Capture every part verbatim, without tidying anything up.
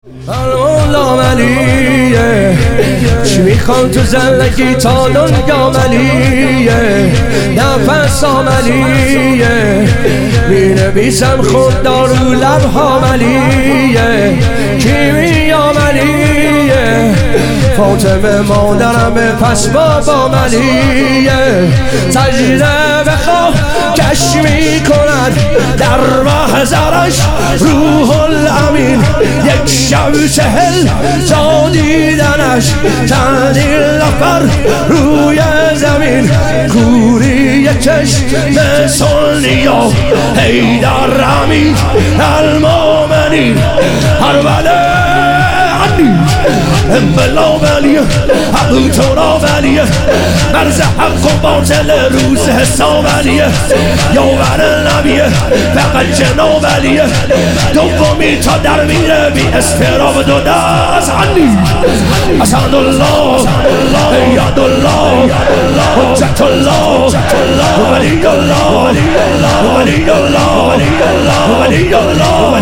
مولا ملیه چی میخوان تو زندگی تا دنیا ملیه نفس آملیه مینویسم خود دارو لبها ملیه کیمیا ملیه فاطمه مادرم پس بابا ملیه سجده به خاک کش میکند در محضرش روح الامین یک شب چهل تا دیدنش چندین نفر روی زمین کوری چشم سنیا حیدر امین المومنین هربله بلا ولیه ابو تورا ولیه مرز حق و باطل روز حساب ولیه یاور نبیه فقط جناب ولیه دومی تا در میره بی استراب دو دست علی اسد الله یاد الله حجت الله ولی الله ولی الله ولی الله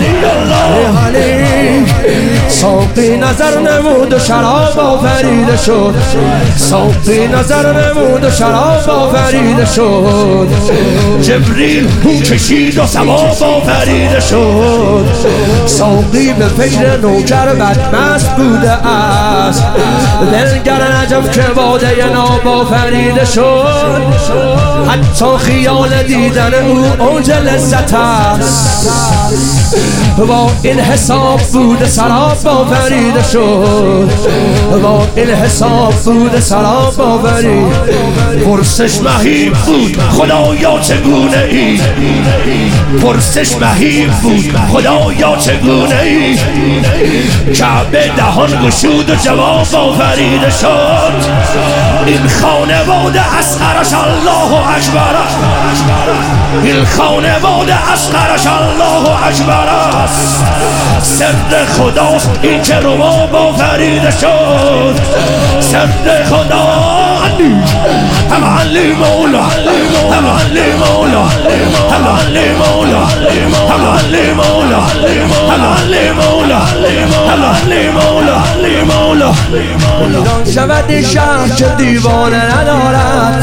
ساقی نظر نمود و شراب آفریده شد ساقی نظر نمود و شراب آفریده شد جبریل بو کشید و ثواب آفریده شد ساقی به فکر نوکر بدمست بوده است دلگر نجف که باده ناب آفریده شد حتی خیال دیدن او اوج لذت است با این حساب بود سراب آفریده شد با این حساب بود سراب آفرید پرسش مهیب بود خدایا چگونه ای پرسش مهیب بود خدایا چگونه ای کعبه دهان گشود و جواب آفریده شد این خانواده اصغرش الله اکبر این خانواده اصغرش الله اکبر است سر خداست این که رواب آفریده شد سر خدا هم علی مولا هم علی مولا هم علی مولا هم علی مولا هم علی مولا هم علی مولا مولا میدان شود شهر که دیوانه ندارد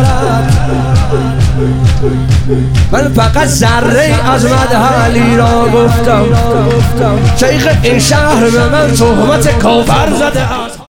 من فقط ذره از مدح علی را گفتم شیخ این شهر به من تهمت کافر زده است.